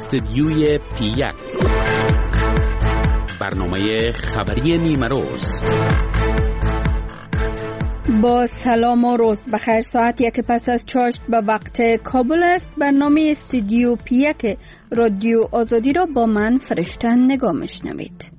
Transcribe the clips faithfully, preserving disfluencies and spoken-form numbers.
استدیوی پی یک، برنامه خبری نیمه روز. با سلام و روز بخیر. ساعت یک پس از چاشت به وقت کابل است. برنامه استدیو پی یک رادیو آزادی را با من فرشته نگاه میشنوید.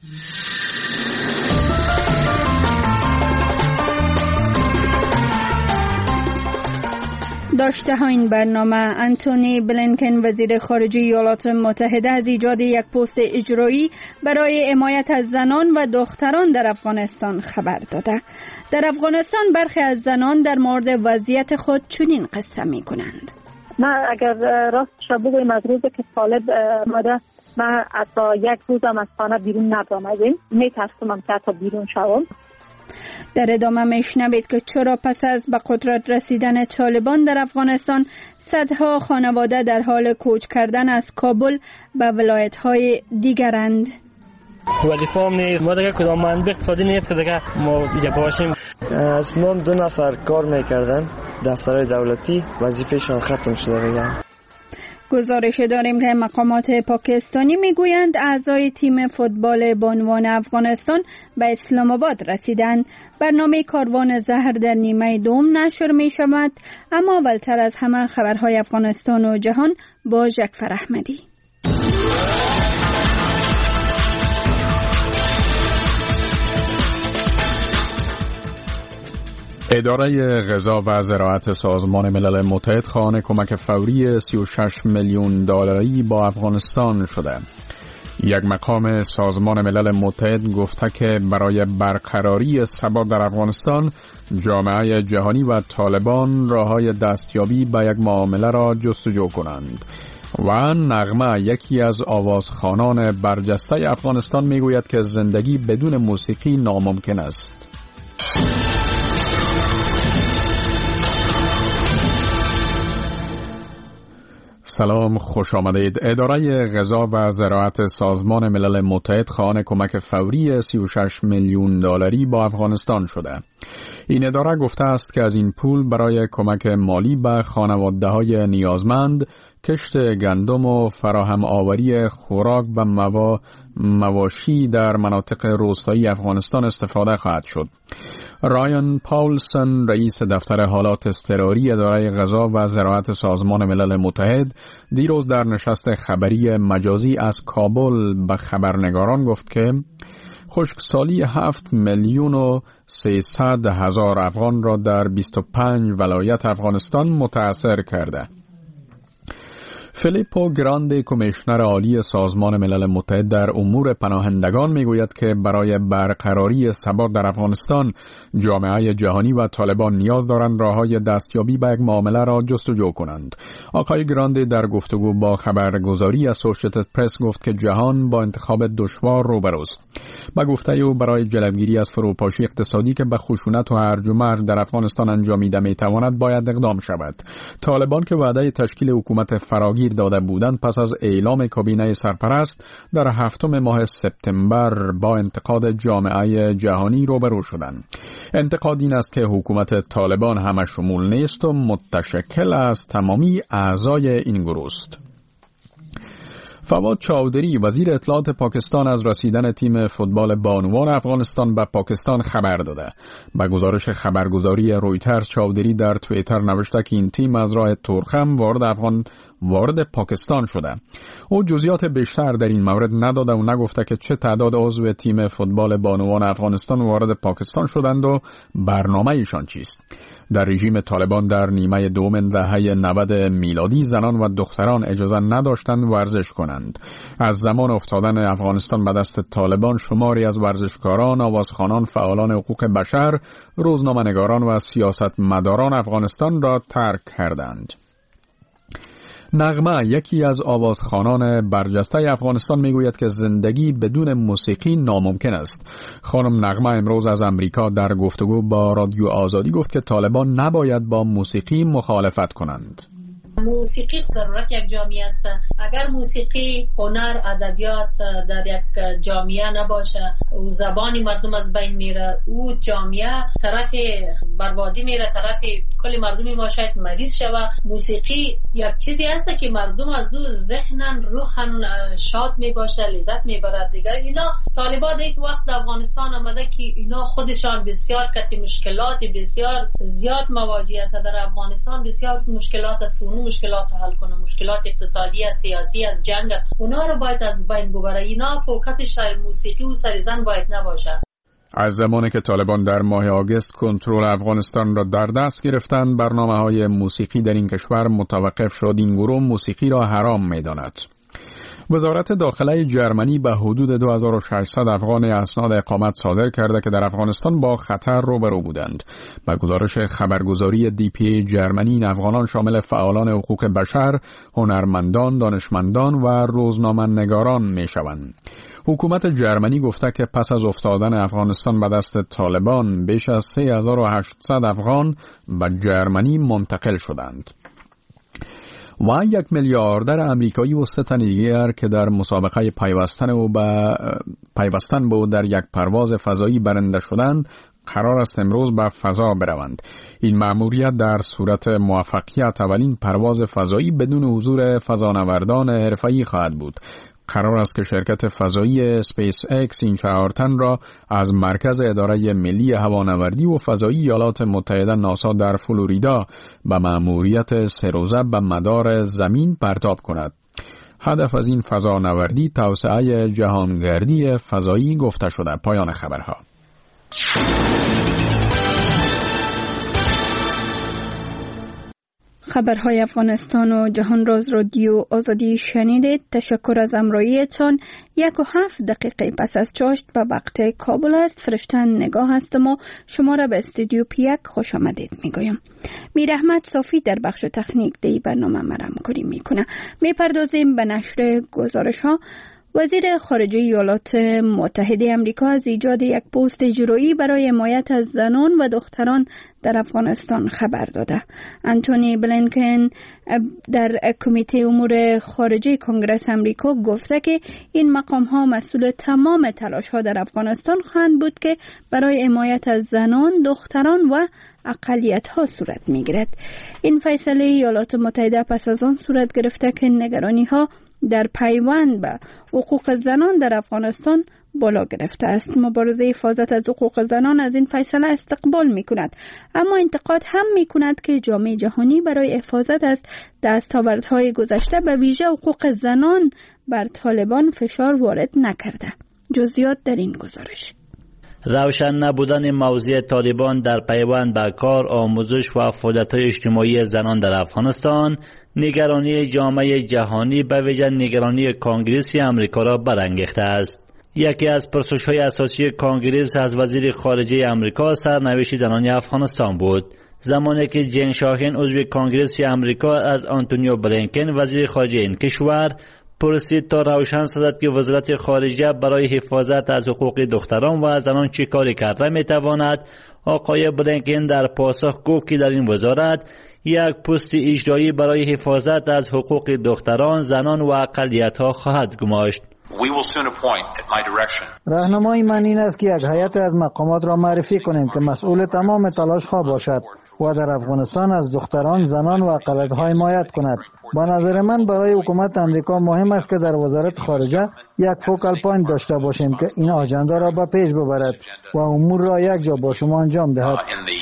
داشته ها این برنامه: انتونی بلینکن وزیر خارجه ایالات متحده از ایجاد یک پست اجرایی برای حمایت از زنان و دختران در افغانستان خبر داده. در افغانستان برخی از زنان در مورد وضعیت خود چنین قصه می کنند: من اگر راست شب بگویم از روزی که طالب ماده من حتی یک روزم از خانه بیرون نرامدیم، می ترسمم که حتی بیرون شوم. در ادامه میشنوید که چرا پس از به قدرت رسیدن طالبان در افغانستان صدها خانواده در حال کوچ کردن از کابل به ولایت‌های دیگرند. وظیفه‌ام نیست، ما دیگه کدام منبع اقتصادی نیست که دیگه ما دیگه باشیم. از ما دو نفر کار میکردن دفترهای دولتی، وظیفهشون ختم شده دیگه. گزارش داریم که مقامات پاکستانی میگویند اعضای تیم فوتبال بانوان افغانستان به اسلام آباد رسیدند. برنامه کاروان زهر در نیمه دوم نشر می شود، اما اولتر از همه خبرهای افغانستان و جهان با جعفر احمدی. اداره غذا و زراعت سازمان ملل متحد خواهان کمک فوری سی و شش میلیون دلاری با افغانستان شده. یک مقام سازمان ملل متحد گفته که برای برقراری ثبات در افغانستان جامعه جهانی و طالبان راههای دستیابی به یک معامله را جستجو کنند. و نغمه، یکی از آوازخوانان برجسته افغانستان، میگوید که زندگی بدون موسیقی ناممکن است. سلام، خوش آمدید. اداره غذا و زراعت سازمان ملل متحد خواهان کمک فوری سی و شش میلیون دلاری با افغانستان شده. این اداره گفته است که از این پول برای کمک مالی به خانواده‌های نیازمند، کشت گندم و فراهم آوری خوراک و موا... مواشی در مناطق روستایی افغانستان استفاده خواهد شد. رایان پاولسن، رئیس دفتر حالات اضطراری اداره غذا و زراعت سازمان ملل متحد، دیروز در نشست خبری مجازی از کابل به خبرنگاران گفت که خشکسالی هفت میلیون و سیصد هزار افغان را در بیست و پنج ولایت افغانستان متاثر کرده. فیلیپو گراندی، کمیشنر عالی سازمان ملل متحد در امور پناهندگان، میگوید که برای برقراری ثبات در افغانستان جامعه جهانی و طالبان نیاز دارند راههای دستیابی به یک معامله را جستجو کنند. آقای گراندی در گفتگو با خبرگزاری اسوسییتد پرس گفت که جهان با انتخاب دشوار روبروست. با گفته او برای جلوگیری از فروپاشی اقتصادی که به خشونت و هرج و مرج در افغانستان انجامیده میتواند باید اقدام شود. طالبان که وعده تشکیل حکومت فراگیر داده بودند پس از اعلام کابینه سرپرست در هفتم ماه سپتامبر با انتقاد جامعه جهانی روبرو شدند. انتقاد این است که حکومت طالبان همه شمول نیست و متشکل از تمامی اعضای این گروه است. فواد چاودری، وزیر اطلاعات پاکستان، از رسیدن تیم فوتبال بانوان افغانستان به پاکستان خبر داده. با گزارش خبرگزاری رویترز، چاودری در توییتر نوشته که این تیم از راه تورخم وارد افغان وارد پاکستان شده. او جزئیات بیشتر در این مورد نداده و نگفته که چه تعداد عضو تیم فوتبال بانوان افغانستان وارد پاکستان شدند و برنامه ایشان چیست. در رژیم طالبان در نیمه دوم دهه نود میلادی زنان و دختران اجازه نداشتند ورزش کنند. از زمان افتادن افغانستان به دست طالبان شماری از ورزشکاران، آوازخوانان، فعالان حقوق بشر، روزنامه‌نگاران و سیاستمداران افغانستان را ترک کردند. نغمه، یکی از آوازخوانان برجسته افغانستان، میگوید که زندگی بدون موسیقی ناممکن است. خانم نغمه امروز از امریکا در گفتگو با رادیو آزادی گفت که طالبان نباید با موسیقی مخالفت کنند. موسیقی ضرورت یک جامعه است. اگر موسیقی، هنر، ادبیات در یک جامعه نباشه و زبان مردم از بین میره، او جامعه طرف بربادی میره، طرف کل مردم ما شاید مریض شود. موسیقی یک چیزی هست که مردم از او ذهنن روحن شاد می باشه، لذت می برد دیگه. اینا طالبان یک وقت در افغانستان آمده که اینا خودشان بسیار کتی مشکلات بسیار زیاد مواجه است در افغانستان، بسیار مشکلات است که اون مشکلات حل کنه، مشکلات اقتصادی است، سیاسی است، جنگ است، اونا رو باید از بین ببره. اینا فوکسش سر موسیقی و سر زن باید نباشه. از زمانی که طالبان در ماه آگوست کنترل افغانستان را در دست گرفتند، برنامه‌های موسیقی در این کشور متوقف شد. این گروه موسیقی را حرام می‌داند. وزارت داخله جرمنی به حدود دو هزار و ششصد افغان اسناد اقامت صادر کرده که در افغانستان با خطر روبرو بودند. به گزارش خبرگزاری دی پی ای جرمنی، این افغانان شامل فعالان حقوق بشر، هنرمندان، دانشمندان و روزنامه‌نگاران می‌شوند. حکومت جرمنی گفته که پس از افتادن افغانستان به دست طالبان بیش از سه هزار و هشتصد افغان به جرمنی منتقل شدند. و یک میلیاردر امریکایی و سه تن دیگر که در مسابقه پیوستن او به پیوستن به او در یک پرواز فضایی برنده شدند قرار است امروز به فضا بروند. این مأموریت در صورت موفقیت اولین پرواز فضایی بدون حضور فضانوردان حرفه‌ای خواهد بود. قرار است که شرکت فضایی اسپیس اکس این چهار تن را از مرکز اداره ملی هوانوردی و فضایی ایالات متحده ناسا در فلوریدا به مأموریت سه روزه به مدار زمین پرتاب کند. هدف از این فضانوردی توسعه جهانگردی فضایی گفته شده. پایان خبرها. خبرهای افغانستان و جهان راز رادیو آزادی شنیدید. تشکر از همراهیتان. یک و هفت دقیقه پس از چاشت به وقت کابل است. فرشتن نگاه هستم و شما را به استودیو پیک خوش آمدید میگویم. میر احمد صافی در بخش تکنیک دی برنامه مرا همکاری میکنه. میپردازیم به نشر گزارش ها. وزیر خارجه ایالات متحده آمریکا از ایجاد یک پست اجرایی برای حمایت از زنان و دختران در افغانستان خبر داده. انتونی بلینکن در کمیته امور خارجه کنگره آمریکا گفته که این مقام ها مسئول تمام تلاش ها در افغانستان خواهند بود که برای حمایت از زنان، دختران و اقلیت ها صورت می گیرد. این فیصله ایالات متحده پس از آن صورت گرفته که نگرانی ها در پیوند به حقوق زنان در افغانستان بالا گرفته است. مبارزه حفاظت از حقوق زنان از این فیصله استقبال می کند، اما انتقاد هم می کند که جامعه جهانی برای حفاظت از دستاوردهای گذشته به ویژه حقوق زنان بر طالبان فشار وارد نکرده. جزئیات در این گزارش. روشن نبودن موضع طالبان در پیوند به کار، آموزش و فعالیت‌های اجتماعی زنان در افغانستان نگرانی جامعه جهانی به ویژه نگرانی کانگریس آمریکا را برانگیخته است. یکی از پرسش‌های اساسی کانگریس از وزیر خارجه آمریکا سرنوشت زنان افغانستان بود. زمانی که جین شاهین عضو کانگریس آمریکا از آنتونیو بلینکن وزیر خارجه این کشور پرسید تا روشن سازد که وزارت خارجه برای حفاظت از حقوق دختران و زنان چه کاری کرده میتواند، آقای بلینکن در پاسخ گفت که در این وزارت یک پست اجرایی برای حفاظت از حقوق دختران، زنان و اقلیت‌ها خواهد گماشت. راهنمای من این است که یک هیئت از مقامات را معرفی کنیم که مسئول تمام تلاش‌ها باشد و در افغانستان از دختران، زنان و اقلیت‌ها حمایت کند. با نظر من برای حکومت امریکا مهم است که در وزارت خارجه یک فوکال پوینت داشته باشیم که این آژاندا را به پیش ببرد و امور را یک جا با شما انجام دهد.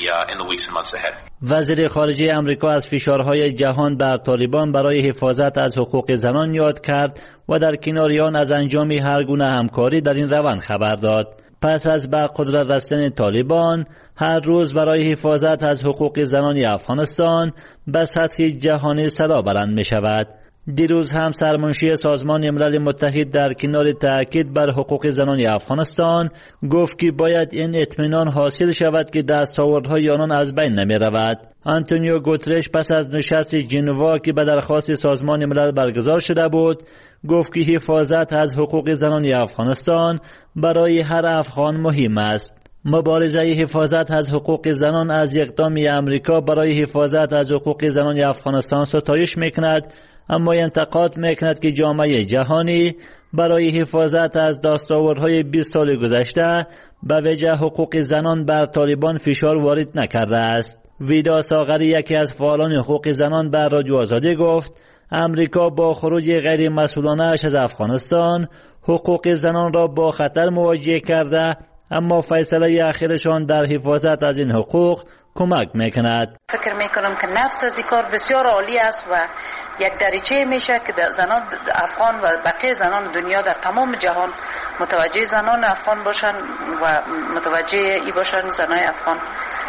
وزیر خارجه امریکا از فشارهای جهان بر طالبان برای حفاظت از حقوق زنان یاد کرد و در کنار آن از انجام هر گونه همکاری در این روند خبر داد. پس از به قدرت رسیدن طالبان، هر روز برای حفاظت از حقوق زنان افغانستان به سطح جهانی صدا بلند می شود. دیروز هم سرمنشی سازمان ملل متحد در کنار تاکید بر حقوق زنان افغانستان گفت که باید این اطمینان حاصل شود که دستاوردهای آنان از بین نمی رود. آنتونیو گوترش پس از نشست ژنوا که به درخواست سازمان ملل برگزار شده بود گفت که حفاظت از حقوق زنان افغانستان برای هر افغان مهم است. مبارزه حفاظت از حقوق زنان از اقدام امریکا برای حفاظت از حقوق زنان افغانستان ستایش میکند، اما انتقاد میکند که جامعه جهانی برای حفاظت از دستاوردهای بیست سال گذشته به وجه حقوق زنان بر طالبان فشار وارد نکرده است. ویدا ساغری، یکی از فعالان حقوق زنان، بر رادیو آزادی گفت امریکا با خروج غیر مسئولانه اش از افغانستان حقوق زنان را با خطر مواجه کرده، اما فیصله اخیرشان در حفاظت از این حقوق کمک میکند. فکر میکنم که نفس از این کار بسیار عالی است و یک دریچه میشه که زنان افغان و بقیه زنان دنیا در تمام جهان متوجه زنان افغان باشن و متوجه ای باشن زنای افغان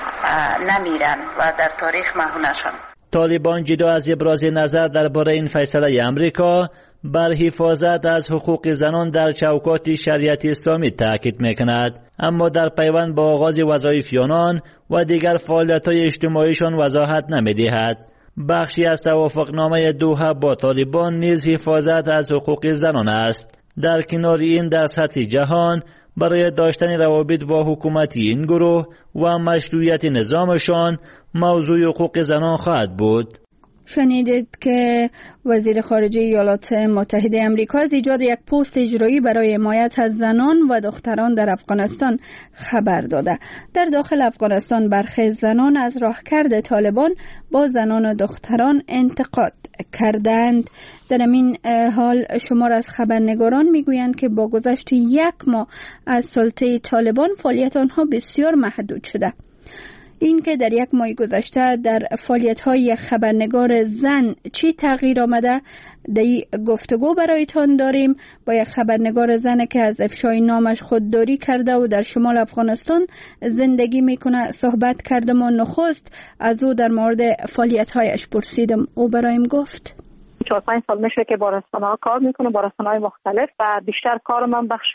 نمیرن و در تاریخ محو نشن. طالبان جدا از ابراز نظر درباره این فیصله امریکا بر حفاظت از حقوق زنان در چوکات شریعت اسلامی تاکید میکند، اما در پیوند با آغاز وظایف آنان و دیگر فعالیت‌های اجتماعیشان وضاحت نمی‌دهد. بخشی از توافقنامه دوحه با طالبان نیز حفاظت از حقوق زنان است. در کنار این در سطح جهان برای داشتن روابط با حکومت این گروه و مشروعیت نظامشان موضوع حقوق زنان خواهد بود. شنیدید که وزیر خارجه ایالات متحده آمریکا از ایجاد یک پست اجرایی برای حمایت از زنان و دختران در افغانستان خبر داده. در داخل افغانستان برخی زنان از راهکرد طالبان با زنان و دختران انتقاد کردند. در این حال شمار از خبرنگاران میگویند که با گذشت یک ماه از سلطه طالبان فعالیت آنها بسیار محدود شده. این که در یک ماه گذشته در فعالیت‌های یک خبرنگار زن چی تغییر آمده، در گفتگو برایتان داریم با یک خبرنگار زن که از افشای نامش خودداری کرده و در شمال افغانستان زندگی میکنه صحبت کردم و نخست از او در مورد فعالیت‌هایش پرسیدم. او برایم گفت چهار پنج سال میشه که با رسانه‌ها کار میکنه، با رسانه‌های مختلف، و بیشتر کار من بخش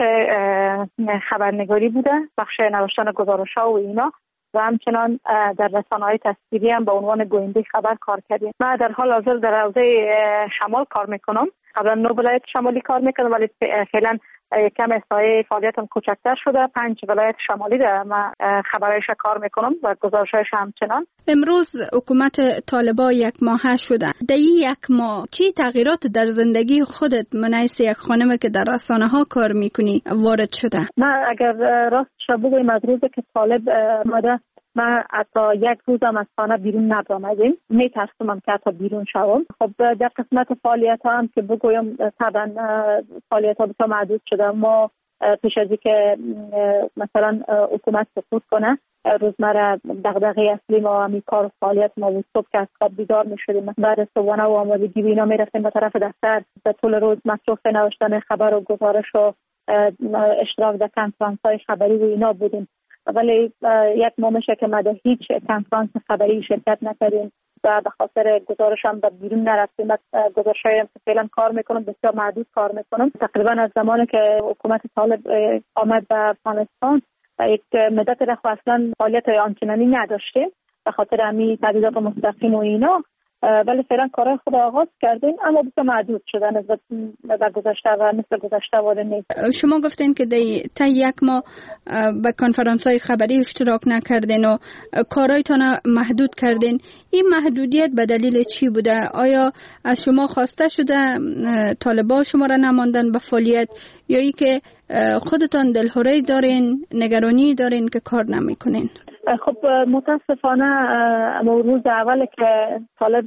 خبرنگاری بوده، بخش نوشتن گزارش‌ها و اینا، و همچنان در رسانه‌های تصویری هم به عنوان گوینده خبر کار کردیم. من در حال حاضر در حوزه شمال کار میکنم. قبلا نو ولایت شمالی کار میکردم، ولی فعلا کم سایه فعالیتم کوچکتر شده. پنج ولایت شمالی در من خبرایش کار میکنم و گزارشایش همچنان. امروز حکومت طالبان یک ماه شده. در یک ماه چی تغییرات در زندگی خودت منعیس یک خانم که در رسانه ها کار میکنی وارد شده؟ من اگر راست بگویم از روزی که طالب آمده من حتی یک روزم از خانه بیرون نرفتم. میترسم که حتی بیرون شوم. خب در قسمت فعالیت ها هم که بگویم طبعا فعالیت ها بسیار محدود شده. ما پیش از اینکه مثلا حکومت سقوط کنه روزمره دغدغه اصلی ما همین کار و فعالیت ما بود. صبح که از خواب بیدار میشدیم، بعد صبحانه و آمادگی و اینا میرفتیم به طرف دفتر. به طول روز مصروف نوشتن خبر و گزارش و اشتراک در کنفرانس های خبری و اینا بودیم. ولی یک ماه میشه که ما در هیچ کنفرانس خبری شرکت نکردیم و به خاطر گزارش هم به بیرون نرفتیم. گزارش هایی هم که فعلا کار میکنم بسیار محدود کار میکنم. تقریبا از زمانی که حکومت طالب آمد به افغانستان یک مدت رخ اصلا فعالیت آنچنانی نداشتیم به خاطر همین تهدیدات مستقیم و اینا، ولی فعلا کارهای خود آغاز کردیم اما بسیار محدود شده نسبت به گذشته و مثل گذشته واده نیست. شما گفتین که تا یک ماه به کنفرانس های خبری اشتراک نکردین و کارهایتان محدود کردین. این محدودیت به دلیل چی بوده؟ آیا از شما خواسته شده طالبان شما را نماندن به فعالیت، یا ای که خودتان دلهوره دارین، نگرانی دارین که کار نمیکنین؟ خب متاسفانه اما روز اول که طالب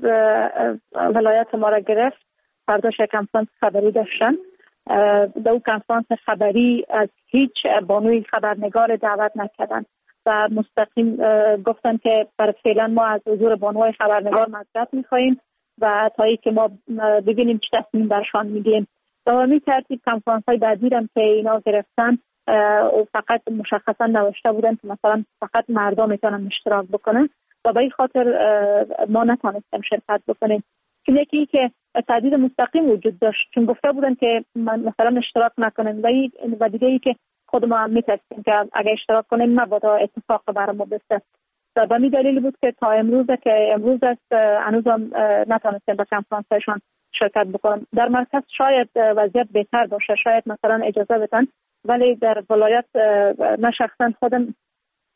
ولایت ما را گرفت فرداش یک کنفرانس خبری داشتن. در اون کنفرانس خبری از هیچ بانوی خبرنگار دعوت نکردن و مستقیم گفتن که برای فعلا ما از حضور بانوهای خبرنگار معذرت میخواییم و تا ای که ما ببینیم چه تصمیم برشان میگیم. و همین ترتیب کنفرانس های بعدی هم که اینا گرفتن و فقط مشخصا نوشته بودن که مثلا فقط مردم میتونن اشتراک بکنن و به این خاطر ما نتونستیم شرکت بکنیم. چون یکی که تهدید مستقیم وجود داشت، چون گفته بودن که مثلا اشتراک نکنن و, و دیگه ای که خود ما هم میترسیم که اگه اشتراک کنیم مبادا اتفاق برای ما بیفته. و به این دلیل بود که تا امروز که امروز است هنوز هم نتونستیم به کنفرانس هایشان شرکت بکنم. در مرکز شاید وضعیت بهتر باشه، شاید مثلا اجازه بدن، ولی در ولایت من شخصا خودم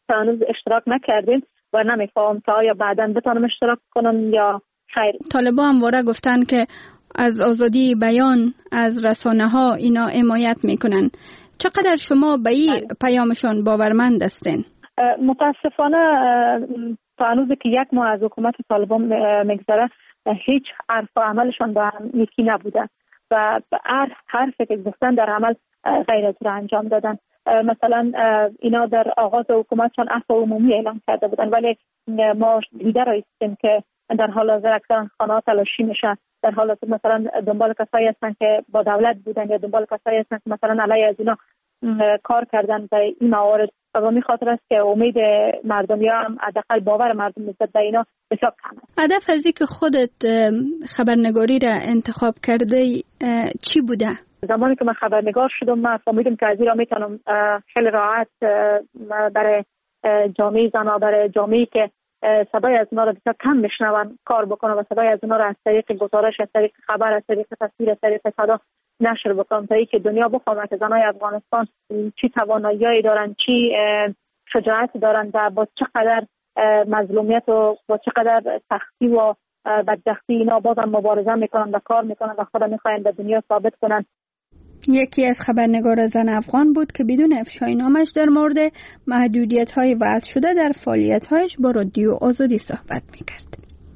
هنوز اشتراک نکردیم و نمیفهم که آیا بعداً بتونم اشتراک کنم یا خیر. طالبان همواره گفتن که از آزادی بیان از رسانه ها اینا حمایت میکنن. چقدر شما به این پیامشان باورمند هستین؟ متاسفانه تا هنوزی که یک ماه از حکومت طالبان میگذره هیچ حرف و عملشان با هم یکی نبوده و هر حرفی که گفتن در عمل غیر از را انجام دادن. مثلا اینا در آغاز حکومتشان عفو عمومی اعلام کرده بودن، ولی ما دیده رایستیم که در حال حاضر اکثر خانه‌ها تلاشی میشه، در حال حاضر مثلا دنبال کسایی هستن که با دولت بودن یا دنبال کسایی هستن که مثلا علیه از اینا کار کردن به این موارد و به خاطر است که امید مردمی هم حداقل باور مردم نسبت به اینا بسیار کم است. هدف از اینکه خودت خبرنگاری را انتخاب کرده چی بوده؟ زمانی که من خبرنگار شدم من فهمیدم که از این را میتونم خیلی راحت برای جامعه زنها، برای جامعه‌ای که صدای از اونا را بسیار کم میشنون کار بکنم و صدای از اونا را از طریق گزارش، از طریق خبر، از طریق تصویر، از طریق صدا نشر بکنم تا اینکه دنیا بفهمه که زنای افغانستان چی توانایی دارن، چی شجاعت دارن و با چقدر مظلومیت و با چقدر سختی و بدبختی اینا بازم مبارزه میکنن و کار میکنن و خود میخواین به دنیا ثابت کنن. یکی از خبرنگار زن افغان بود که بدون افشای نامش در مورد محدودیت‌های وضع شده در فعالیت‌هایش با رادیو آزادی صحبت می‌کرد.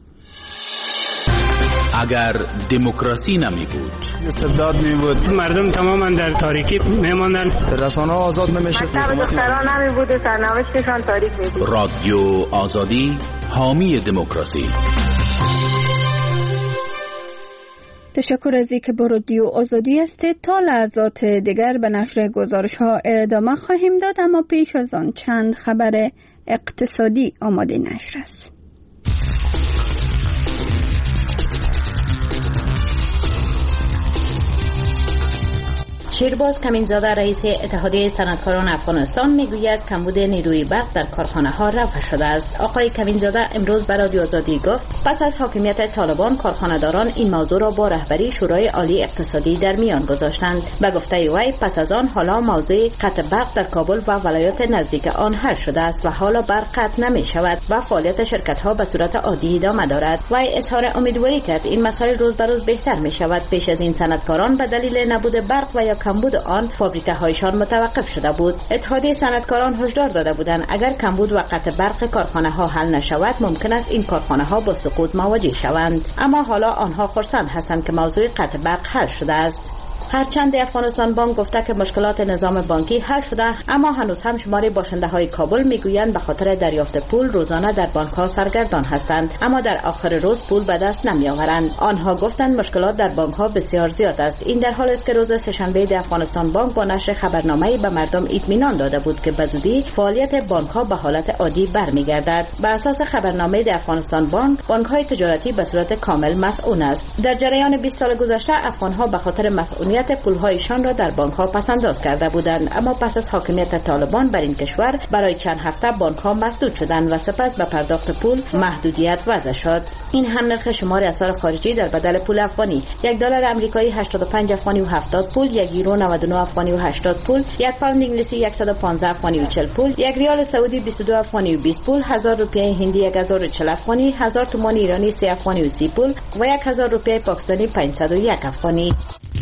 اگر دموکراسی نمی بود، استبداد می بود، مردم تماما در تاریکی میماندن، رسانه‌ها آزاد نمیشه، دختران نمی بود، سرنوشتشان تاریک می بود. رادیو آزادی حامی دموکراسی. تشکر از اینکه با رادیو آزادی هستید. تا لحظات دیگر به نشر گزارش ها ادامه خواهیم داد، اما پیش از آن چند خبر اقتصادی آماده نشر است. شیرباز کمینزاده رئیس اتحادیه صنعتکاران افغانستان میگوید کمبود نیروی برق در کارخانه ها رفع شده است. آقای کمینزاده امروز به رادیو آزادی گفت پس از حاکمیت طالبان کارخانه‌داران این موضوع را با رهبری شورای عالی اقتصادی در میان گذاشتند. به گفته وی پس از آن حالا موضوع قطع برق در کابل و ولایات نزدیک آن حل شده است و حالا برق قطع نمی شود و فعالیت شرکت ها به صورت عادی ادامه دارد. وی اظهار امیدواری کرد این مسائل روز به روز بهتر می شود. پیش از این صنعتکاران به دلیل نبود برق و یا کمبود آن فابریکه هایشان متوقف شده بود. اتحادیه صنعتکاران هشدار داده بودند اگر کمبود و قطع برق کارخانه ها حل نشود ممکن است این کارخانه ها با سقوط مواجه شوند، اما حالا آنها خرسند هستند که موضوع قطع برق حل شده است. هرچند افغانستان بانک گفته که مشکلات نظام بانکی حل شده، اما هنوز هم شمار باشنده های کابل میگویند به خاطر دریافت پول روزانه در بانک ها سرگردان هستند، اما در آخر روز پول به دست نمی آورند. آنها گفتند مشکلات در بانک ها بسیار زیاد است. این در حالی است که روز سه‌شنبه افغانستان بانک با نشر خبرنامه‌ای به مردم اطمینان داده بود که به زودی فعالیت بانک ها به حالت عادی برمیگردد. بر اساس خبرنامه افغانستان بانک، بانک های تجارتی به صورت کامل مسئول است. در جریان بیست سال گذشته افغان ها به خاطر مسئولیت پولهایشان را در بانک ها پسنداز کرده بودند، اما پس از حاکمیت طالبان بر این کشور برای چند هفته بانک ها مسدود شدند و سپس به پرداخت پول محدودیت وضع شد. این هم نرخ شمار اسعار خارجی در بدل پول افغانی: یک دلار آمریکایی هشتاد و پنج افغانی و هفتاد پول، یک یورو نود و نه افغانی و هشتاد پول، یک پوند انگلیسی صد و پانزده افغانی و چهل پول، یک ریال سعودی بیست و دو افغانی و بیست پول، هزار روپیه هندی یک هزار و چهل افغانی، هزار تومان ایرانی سه افغانی و سی پول و یک هزار روپیه پاکستانی پانصد و یک افغانی.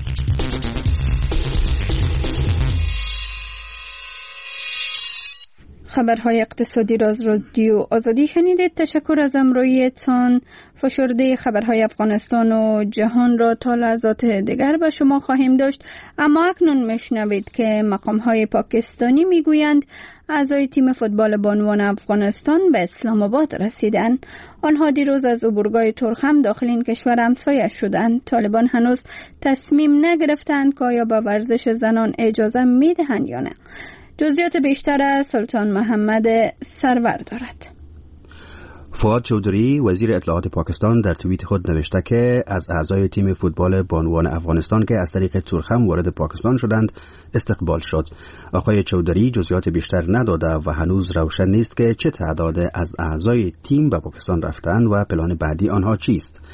خبرهای اقتصادی را از رادیو آزادی شنیدید. تشکر از همراهیتان. فشرده خبرهای افغانستان و جهان را تا لحظات دیگر به شما خواهیم داشت، اما اکنون میشنوید که مقامهای پاکستانی میگویند اعضای تیم فوتبال بانوان افغانستان به اسلام آباد رسیدند. آنها دیروز از عبورگاه ترخم داخل این کشور همسایه شدند. طالبان هنوز تصمیم نگرفتند که آیا به ورزش زنان اجازه میدهند یا نه. جزئیات بیشتر از سلطان محمد سرور دارد. فواد چودری وزیر اطلاعات پاکستان در توییت خود نوشته که از اعضای تیم فوتبال بانوان افغانستان که از طریق ترخم وارد پاکستان شدند استقبال شد. آقای چودری جزئیات بیشتر نداده و هنوز روشن نیست که چه تعداد از اعضای تیم به پاکستان رفتند و پلان بعدی آنها چیست.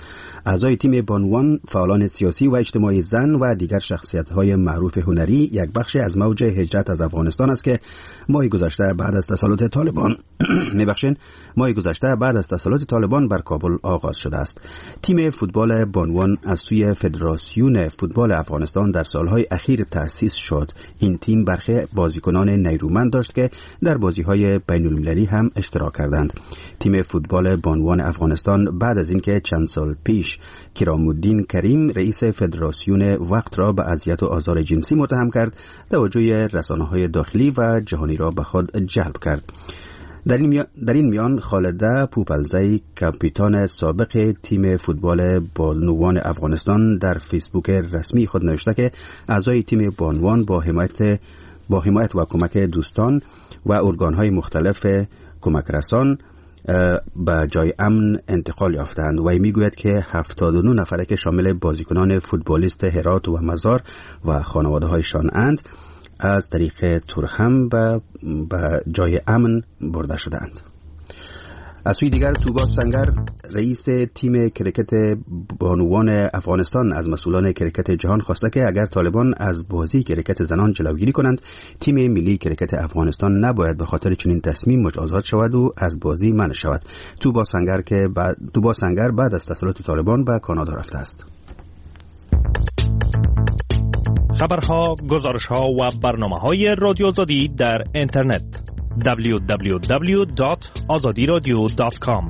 اعضای تیم بانوان، فعالان سیاسی و اجتماعی زن و دیگر شخصیت‌های معروف هنری یک بخشی از موج هجرت از افغانستان است که ماه گذشته بعد از تسلط طالبان میبخشین ماه گذشته بعد از تسلط طالبان بر کابل آغاز شده است. تیم فوتبال بانوان از سوی فدراسیون فوتبال افغانستان در سالهای اخیر تأسیس شد. این تیم برخی بازیکنان نیرومند داشت که در بازی‌های بین‌المللی هم اشتراک کردند. تیم فوتبال بانوان افغانستان بعد از اینکه چند سال پیش کرامالدین کریم رئیس فدراسیون وقت را به اذیت و آزار جنسی متهم کرد، توجه رسانه‌های داخلی و جهانی را به خود جلب کرد. در این, در این میان خالده پوپلزی، کاپیتان سابق تیم فوتبال بانوان افغانستان، در فیسبوک رسمی خود نوشته که اعضای تیم بانوان با حمایت با حمایت و کمک دوستان و ارگان‌های مختلف کمک رسان به جای امن انتقال یافتند. و میگوید که هفتاد و نه نفره که شامل بازیکنان فوتبالیست هرات و مزار و خانواده‌هایشان اند از طریق تورخم به جای امن برده شدند. از سوی دیگر توبا سنگر، رئیس تیم کرکت بانوان افغانستان، از مسئولان کرکت جهان خواسته که اگر طالبان از بازی کرکت زنان جلوگیری کنند، تیم ملی کرکت افغانستان نباید به خاطر چنین تصمیم مجازات شود و از بازی منع شود. توبا سنگر که بعد توبا سنگر بعد از تسلط طالبان به کانادا رفته است. خبرها، گزارش‌ها و برنامه‌های رادیو آزادی در اینترنت دبلیو دبلیو دبلیو دات آزادی رادیو دات کام.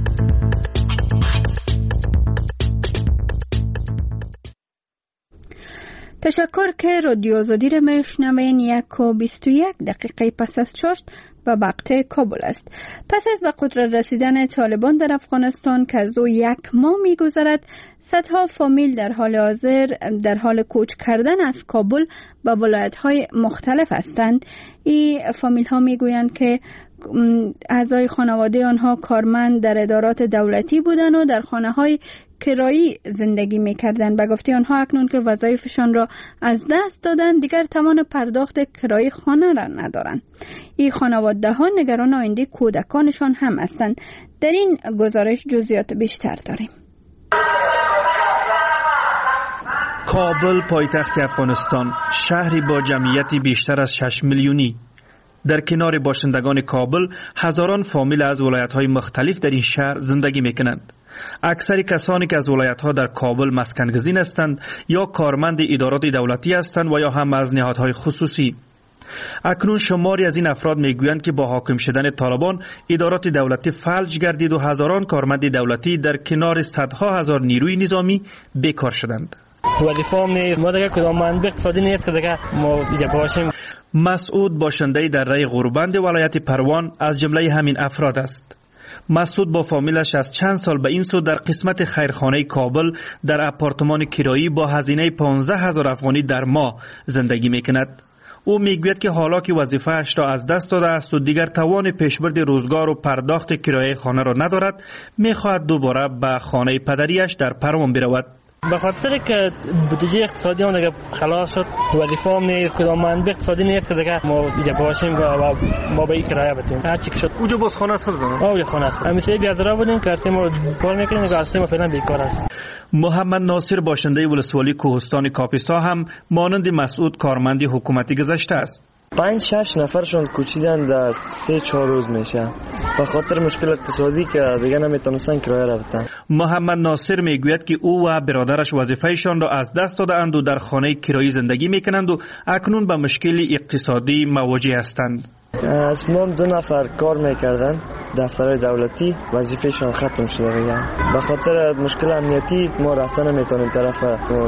تشکر که رادیو آزادی را میشنوین. یک و بیست و یک دقیقه پس از چاشت و وقت کابل است. پس از به قدرت رسیدن طالبان در افغانستان که از او یک ماه می‌گذرد، صدها فامیل در حال حاضر در حال کوچ کردن از کابل به ولایت‌های مختلف هستند. این فامیل‌ها می‌گویند که اعضای خانواده آنها کارمند در ادارات دولتی بودند و در خانه‌های کرایی زندگی می‌کردند. به گفته آنها اکنون که وظایفشان را از دست دادند، دیگر توان پرداخت کرای خانه را ندارند. این خانواده‌ها نگران آینده کودکانشان هم هستند. در این گزارش جزئیات بیشتر داریم. کابل، پایتخت افغانستان، شهری با جمعیتی بیشتر از شش میلیونی. در کنار باشندگان کابل، هزاران فامیل از ولایت‌های مختلف در این شهر زندگی می‌کنند. اکثر کسانی که از ولایت‌ها در کابل مسکن‌گزین هستند یا کارمند ادارات دولتی هستند و یا هم از نهادهای خصوصی. اکنون شماری از این افراد میگویند که با حاکم شدن طالبان ادارات دولتی فلج گردید و هزاران کارمند دولتی در کنار صدها هزار نیروی نظامی بیکار شدند. وظیفه‌ام نیست، ما دیگه کدام منبع اقتصادی نیست که دیگه ما اینجا باشیم. مسعود باشنده در رای غوربند ولایت پروان از جمله همین افراد است. مسعود با فامیلش از چند سال به این سو در قسمت خیرخانه کابل در آپارتمان کرایی با هزینه پانزده هزار افغانی در ماه زندگی میکند. او میگوید که حالا که وظیفه‌اش را از دست داده است و دیگر توان پیشبرد روزگار و پرداخت کرایه خانه را ندارد، میخواهد دوباره به خانه پدریش در پروان برود. به خاطر که بودجه اقتصادی اون دیگه خلاص شد، وظیفه‌ام نیست، کدام منبع اقتصادی نیست که دیگه ما اینجا باشیم و ما به این کرایه بدیم. هر چی که شد اونجا باز خانه است. آه خانه است. همیشه بیادرا بودیم که ما کار میکنیم که اصلا ما فعلا بیکار است. محمد ناصر باشنده ولسوالی کوهستان کاپیسا هم مانند مسعود کارمند حکومتی گذشته است. پنج شش نفرشون کوچیدن در سه چهار روز میشه به خاطر مشکل اقتصادی که دیگه نمیتونستن کرایه را بدن. محمد ناصر میگوید که او و برادرش وظیفه‌شان را از دست دادند و در خانه کرایی زندگی میکنند و اکنون به مشکل اقتصادی مواجه هستند. از ما دو نفر کار میکردن دفترهای دولتی، وظیفه‌شان ختم شده دیگه. به خاطر مشکل امنیتی ما رفتن نمیتونیم طرف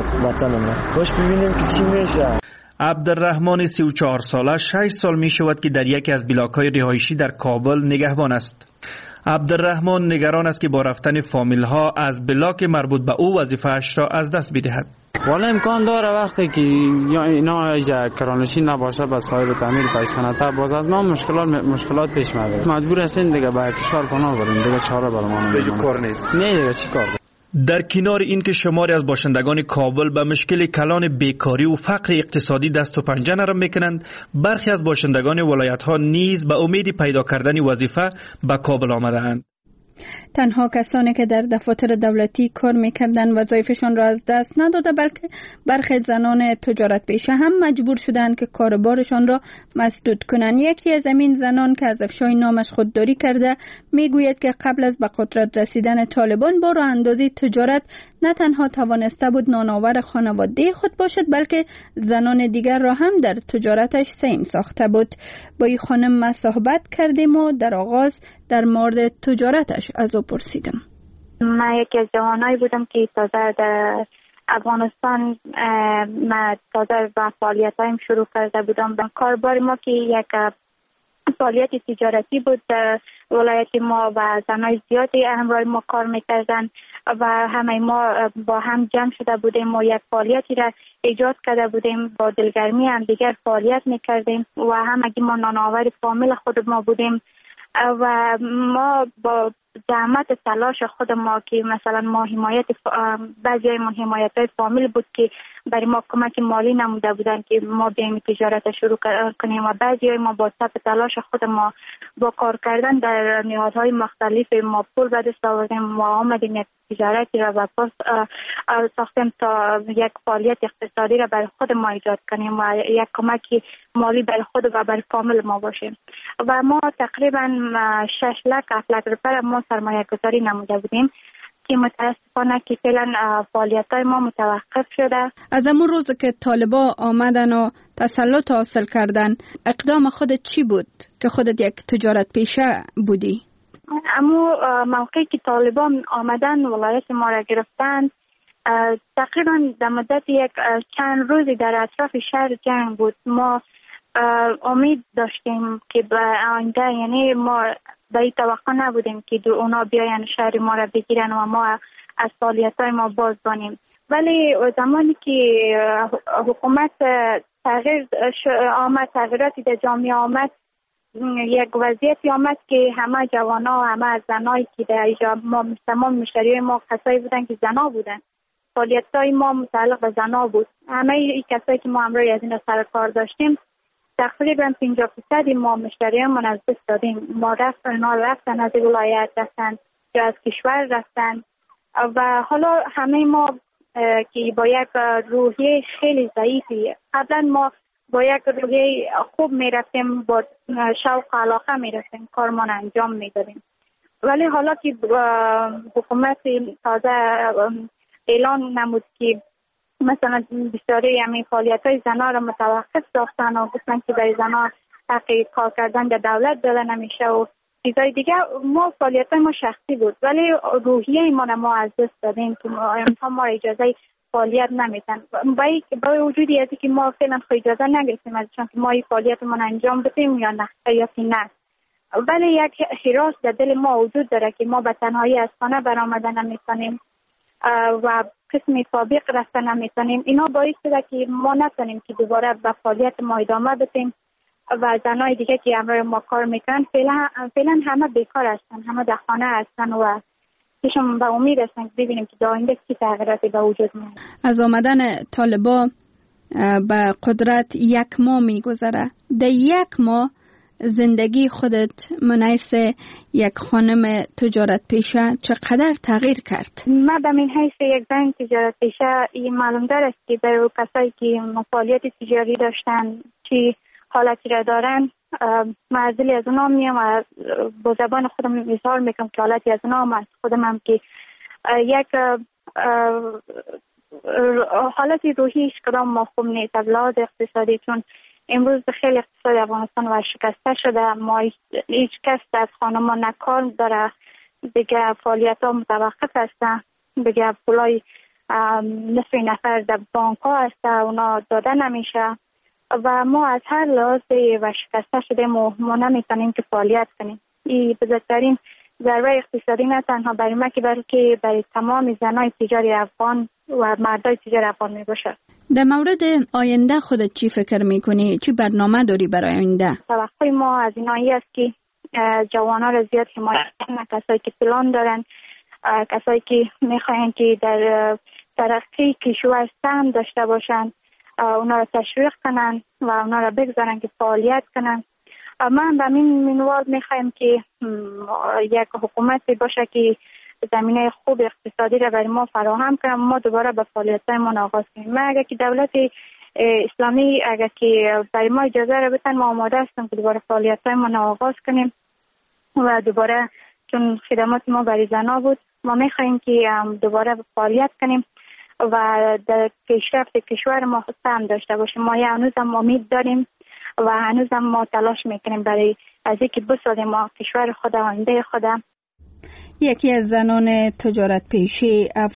وطنمون. خوش ببینیم که چی میشه. عبدالرحمن سی و چهار ساله شش سال می شود که در یکی از بلاک‌های رهایشی در کابل نگهبان است. عبدالرحمن نگران است که با رفتن فامیل ها از بلاک مربوط به او وظیفه‌اش را از دست بدهد. والا امکان داره وقتی که اینا کرانشین نباشه بس خواهی تعمیر پیشنهادها باز از ما مشکلات مشکلات پیش میاد. مجبور هستیم دیگه به کشور پناه بریم، دیگه چاره برمان دیگه کار نیست. نه دیگه چی کار؟ در کنار این که شماری از باشندگان کابل به مشکل کلان بیکاری و فقر اقتصادی دست و پنجه نرم میکنند، برخی از باشندگان ولایت‌ها نیز به امید پیدا کردن وظیفه به کابل آمده‌اند. تنها کسانی که در دفاتر دولتی کار میکردن وظایفشان را از دست نداده، بلکه برخی زنان تجارت پیشه هم مجبور شدند که کاربارشان را مسدود کنند. یکی از این زنان که از افشای نامش خودداری کرده میگوید که قبل از به قدرت رسیدن طالبان با راه اندازی تجارت نه تنها توانسته بود نانآور خانواده خود باشد، بلکه زنان دیگر را هم در تجارتش سهم ساخته بود. با این خانم ما صحبت کردیم و در آغاز در مورد تجارتش از او پرسیدم. من یکی از جوانایی بودم که تازه در افغانستان من تازه با فعالیتایم شروع کرده بودم. کاربار ما که یک فعالیت تجارتی بود در ولایت ما و زنای زیادی همراه ما کار میکردن و همه ما با هم جمع شده بودیم و یک فعالیتی را ایجاد کرده بودیم. با دلگرمی هم دیگر فعالیت میکردیم و همگی ما نانآور فامیل خود ما بودیم و ما با زحمت تلاش خود ما که مثلا ما حمایت بعضی های من حمایت های فامیل بود که برای ما کمک مالی نموده بودن که ما بیایم تجارت شروع کنیم و بعضی های ما با صف تلاش خود ما با کار کردن در نهادهای مختلف ما پول به دست آوردیم. ما آمدیم یک تجارتی را و پس ساختیم تا یک فعالیت اقتصادی را برای خود ما ایجاد کنیم و یک کمک مالی برای خود و برای فامیل ما باشیم و ما تقریبا شش لک هفت لک روپیه ما سرمایه گذاری نموده بودیم که متاسفانه که فعلا فعالیت‌های ما متوقف شده. از همون روز که طالبا آمدن و تسلط حاصل کردن، اقدام خودت چی بود که خودت یک تجارت پیشه بودی؟ اما موقعی که طالبان آمدن ولایت ما را گرفتن، تقریبا در مدت یک چند روزی در اطراف شهر جنگ بود. ما امید داشتیم که به آینده، یعنی ما به این توقع نبودیم که اونا بیاین شهر ما را بگیرن و ما از فعالیت‌های ما باز بانیم. ولی زمانی که حکومت تغییر آمد، تغییراتی در جامعه آمد، یک وضعیتی آمد که همه جوانا و همه زنایی که در اینجا ما تمام مشتریای ما کسایی بودن که زنا بودن، فعالیت‌های ما متعلق به زنا بود. همه این کسایی که ما امروز از این سر کار داشتیم تقریبا پنجاه درصد ما مشتریامون از دست دادیم. ما رفتن اونا رفتن از ولایت، رفتن یا از کشور رفتن و حالا همه ما که با یک روحیه خیلی ضعیفی، قبلا ما با یک روحیه خوب می رفتیم، با شوق و علاقه می رفتیم کارمان انجام می دادیم. ولی حالا که حکومت تازه اعلان نمود که مثلا بسیاری همین فعالیت‌های زنها را متوقف ساختن و گفتن که برای زنها حق کار کردن در دولت داده نمیشه و چیزای دیگه. ما فعالیت‌های ما شخصی بود ولی روحیه ما را ما از دست دادیم که ما ما اجازه فعالیت نمیدن. با وجودی از که ما فعلا خود اجازه نگرفتیم ازشان که ما این فعالیتمون انجام بدیم یا نه یا نه، ولی یک حراس در دل ما وجود داره که ما به تنهایی از خانه برآمدن نمیتونیم و قسمی سابق رفتن نمیتونیم. اینا باعث شده که ما نتونیم که دوباره به فعالیت ما ادامه بدیم و زنای دیگه که همراه ما کار میکنن فعلا فعلا همه بیکار هستن، همه در خانه هستن و پیشم به امید هستن که ببینیم که در آینده چه تغییراتی به وجود میاد. از آمدن طالبا به قدرت یک ماه میگذره. در یک ماه زندگی خودت منعیس یک خانم تجارت پیشه چقدر تغییر کرد؟ من به من حیث یک زن تجارت پیشه این معلوم دار است که برای کسایی که فعالیت تجاری داشتن چی حالتی را دارن، معذلی از اونا میم و با زبان خودم اظهار میکنم که حالتی از اونا هم از خودم هم که یک حالتی روحیش کدام ما خوب نیست از لحاظ اقتصادی، چون امروز خیلی اقتصاد افغانستان و شکسته شده. ما هیچ کس از خانمان نکار داره، دیگه فعالیت ها متوقف هستن، دیگه پولای نصف نفر در بانک ها هسته اونا داده نمیشه و ما از هر لحاظ و شکسته شده ما, ما نمیتونیم که فعالیت کنیم. این بزرگترین ضربه اقتصادی نه تنها برای ما که بلکه برای تمام زنای تجاری افغان و مردای تجاری افغان می باشه. در مورد آینده خودت چی فکر میکنی؟ چی برنامه داری برای آینده؟ توقع ما از اینایی است که جوانان را زیاد حمایت کنند، کسایی که پلان دارن، کسایی که میخواین که در ترقی کشور سهم داشته باشن، اونا را تشویق کنن و اونا را بگذارن که فعالیت کنن من به این منوال میخوایم که یک حکومتی باشه که زمینه خوب اقتصادی را برای ما فراهم کنه، ما دوباره به فعالیت‌هایمان آغاز کنیم. ما اگر که دولت اسلامی اگر که برای ما اجازه را بدن، ما آماده هستیم که دوباره فعالیت‌هایمان آغاز کنیم و دوباره چون خدمات ما برای زنان بود، ما میخوایم که دوباره فعالیت کنیم و در پیشرفت کشور ما سهم داشته باشیم. ما هنوز هم امید داریم و هنوز هم ما تلاش میکنیم برای از اینکه بسازیم ما کشور خود، آینده خود. یکی از زنان تجارت پیشه